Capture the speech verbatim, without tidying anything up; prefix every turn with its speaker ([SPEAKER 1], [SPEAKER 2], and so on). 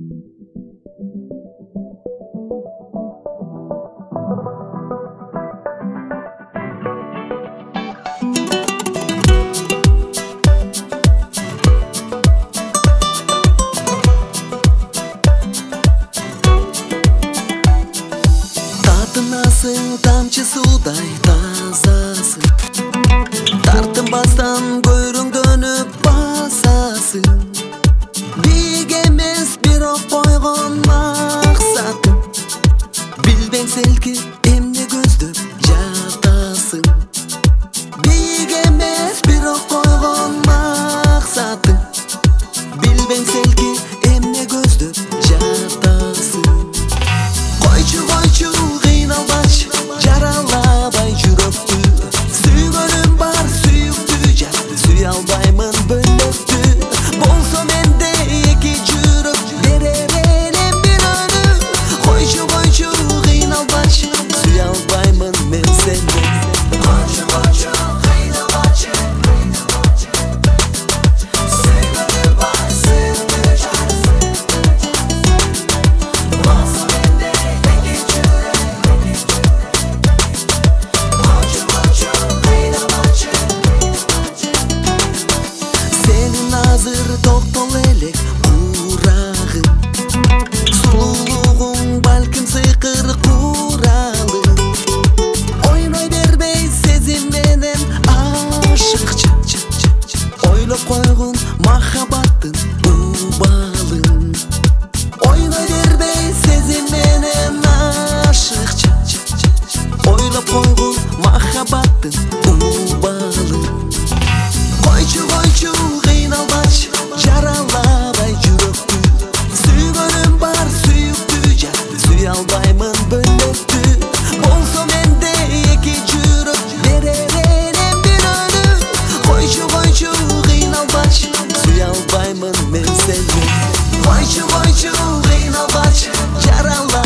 [SPEAKER 1] Татынасың тамчы судай тазасың, тартынбастан көрүңдөнүп басасың. Бийик эмес бирок койгон максатың, билбең селкип эмне көздөп жатасың. Бийик эмес бирок койгон максатың, билбең селкип эмне көздөп жатасың. Койчу койчу кыйналбачы, жаралабай жүрөктү. Сүйгөнүм бар сүйүктү, жар сүйө албаймын бөлөктү. Болсо менде эки жүрөк, бере берем бирөөнү. Койчу койчу кыйналбачы, сүйө албаймын мен сени. Койчу койчу кыйналбачы, сүйгөнүм бар сүйүктү, жар болсо менде эки жүрөк. Койчу койчу кыйналбачы, сенин азыр токтол элек урагың. Сулуулугуң балким сыйкыр куралың. Ойной бербей сезим менен ашыкчы, ойлоп койгун махаббаттын убалын. Ойной бербей сезим менен ашыкчы, ойлоп койгун махаббаттын убалын. Койчу койчу кыйналбачы, жаралабай жүрөктү. Сүйгөнүм бар сүйүктү, жар сүйө албаймын бөлөктү. Болсо менде эки жүрөк, бере берем бирөөнү. Койчу койчу кыйналбачы, сүйө албаймын мен сени. Койчу койчу кыйналбачы, жаралабай